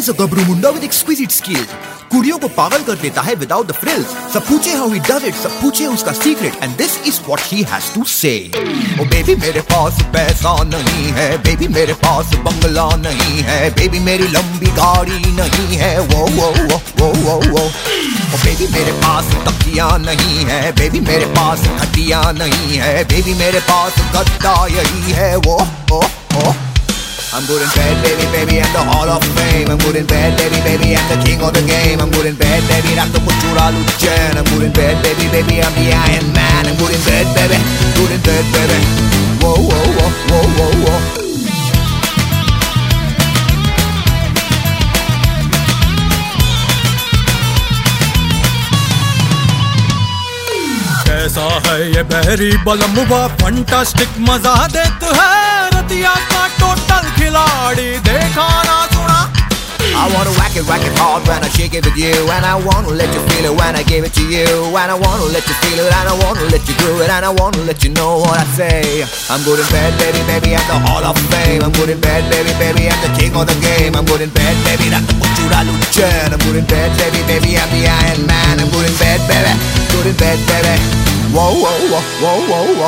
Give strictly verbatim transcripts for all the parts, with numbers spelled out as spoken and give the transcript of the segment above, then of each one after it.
is a Gabru Munda with exquisite skills. कुड़ियों को पागल कर देता है without the frills. सब पूछे how he does it, सब पूछे उसका secret, and this is what he has to say. Oh baby मेरे पास पैसा नहीं है, baby मेरे पास बंगला नहीं है, baby मेरी लंबी गाड़ी नहीं है, वो वो वो वो वो वो. Oh baby मेरे पास तकिया नहीं है, baby मेरे पास खटिया नहीं है, baby मेरे पास गद्दा यही है, वो ओ ओ. I'm good in bed, baby, baby, I'm the Hall of Fame. I'm good in bed, baby, baby, I'm the king of the game. I'm good in bed, baby, I'm the Kuchura Lucen. I'm good in bed, baby, baby, I'm the Iron Man. I'm good in bed, baby, good in bed, baby. Whoa, whoa, whoa, whoa, whoa, whoa. कैसा है ये बहरी बलमुआ, fantastic मजा देता है, रतिया का total खिलाड़ी देखा ना सुना. I wanna whack it, whack it hard when I shake it with you, and I wanna let you feel it when I give it to you, and I wanna let you feel it, and I wanna let you do it, and I wanna let you know what I say. I'm good in bed, baby, baby, I'm the Hall of Fame. I'm good in bed, baby, baby, I'm the king of the game. I'm good in bed, baby, that's the Kuchura Lucen. I'm good in bed, baby, baby, I'm the Iron Man. I'm good in bed, baby, good in bed, baby. Whoa, whoa, whoa, whoa, whoa, whoa.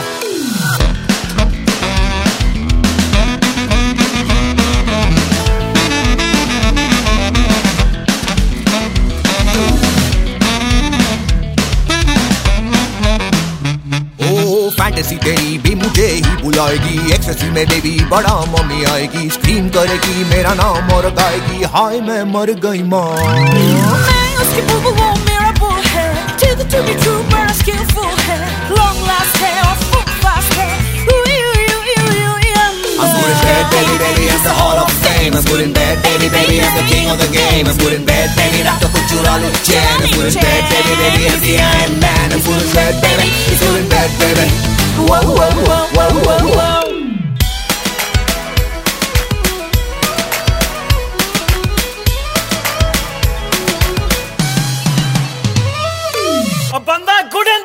Fantasy तेरी भी मुझे ही बुलाएगी, एक्सेसी में baby बड़ा mummy आएगी, scream करेगी मेरा नाम और गाएगी, हाय मैं मर गई माँ. मैं उसकी बुबु वो मेरा बुल है, to the to be true बड़ा skillful है, long last है और full fast है. I'm good in bed, baby, baby, I'm the Hall of Fame. I'm good in bed, baby, baby, I'm the king of the game. I'm good in bed, baby, that's the Kuchura Lucen. I'm good in bed, baby, baby, I'm the Iron Man. I'm good in bed, baby, he's good in bed, baby. Whoa, whoa, whoa, whoa, whoa, whoa. अब बंदा good